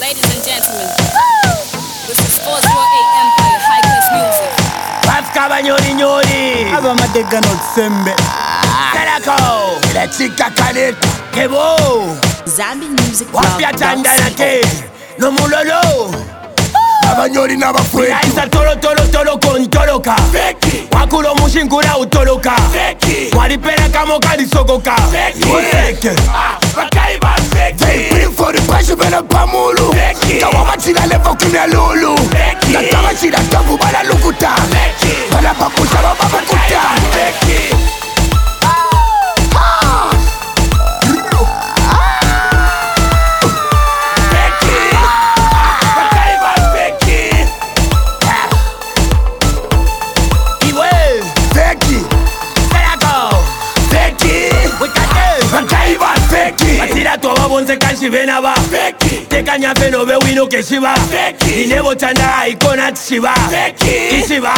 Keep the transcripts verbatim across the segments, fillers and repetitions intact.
Ladies and gentlemen, this is four oh eight Empire High Class Music. Bafka nyori nyori aba madega no tsembe Karako la chika kanet kebo Zambi Music wapya tandana ke no mulolo abanyori n'abafwetu Yaisa tolo tolo tolo kontoloka Feki Wakulo mushingura utoloka Feki Walipera kamo kalisogoka Feki Bakai ba feki They bring for the pressure bena pamulu Feki Kawama chila levo kimya lulu Feki Natama chila tabu bala lukuta Feki Bala pakusha baba bakuta Feki Bonze kanshi bena ba Tekanya feno be wino ke shiba Inebo tanda ikona tshiba Ishiba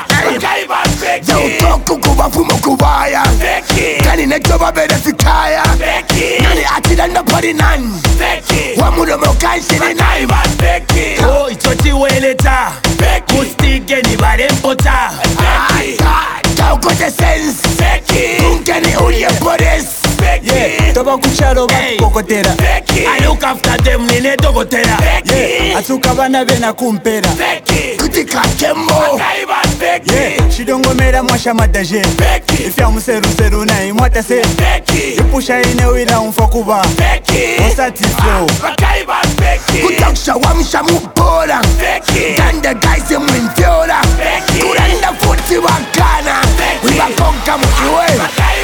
Yo toku kuba fumo kubaya Kani nektoba bede fikaya Nani atida nopari nani Wamuno mo kanshi ni nani Oh itoti weleta Mustike ni barempota Kau kote sense Unkeni uye podes yeah toba kuchalo bakukokotera I look after them nine tokotera yeah atuka bana bena kumpera Kutika kembo yeah shidongomera mwasha madaje ifya museru seru na imwata se ipusha ine wila umfokuba osati flow Kutaksha wamsha mupora Ganda gaise mwinfyola Kuranda futi wakana Wibakonka mkiwe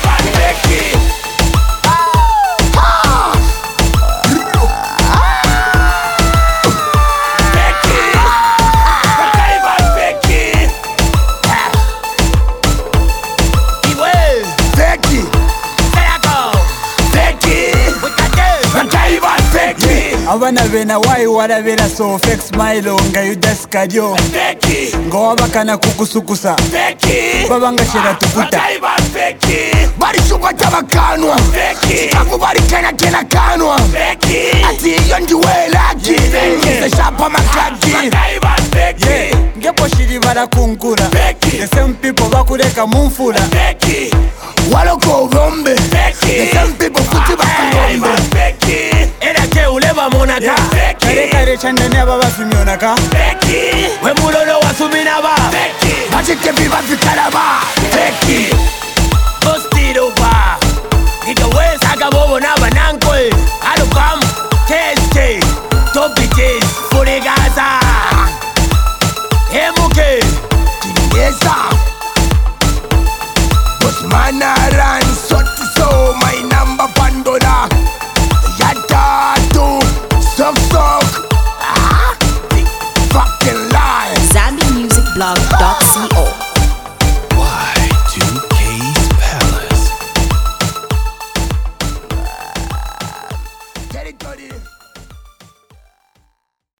abana bena wai warabera so fake smile nga yudaskadio ngo abakana kukusukusa babanga shira tukuta bari chukwa tabakanwa chikafu bari kena kena kanwa ati iyo ndiwe laki se shapa makaki yeah ngepo shiri barakunkura the same people bakureka mumfura waloko rombe the same people futi bakurombe Era ke uleva monaka kare kare chandane ababa fimionaka We mulolo wasumina ba Majike viva vikaraba Feki Ostiro ba Nika wesa kabobo na banankwe Alo kam K S K Topi J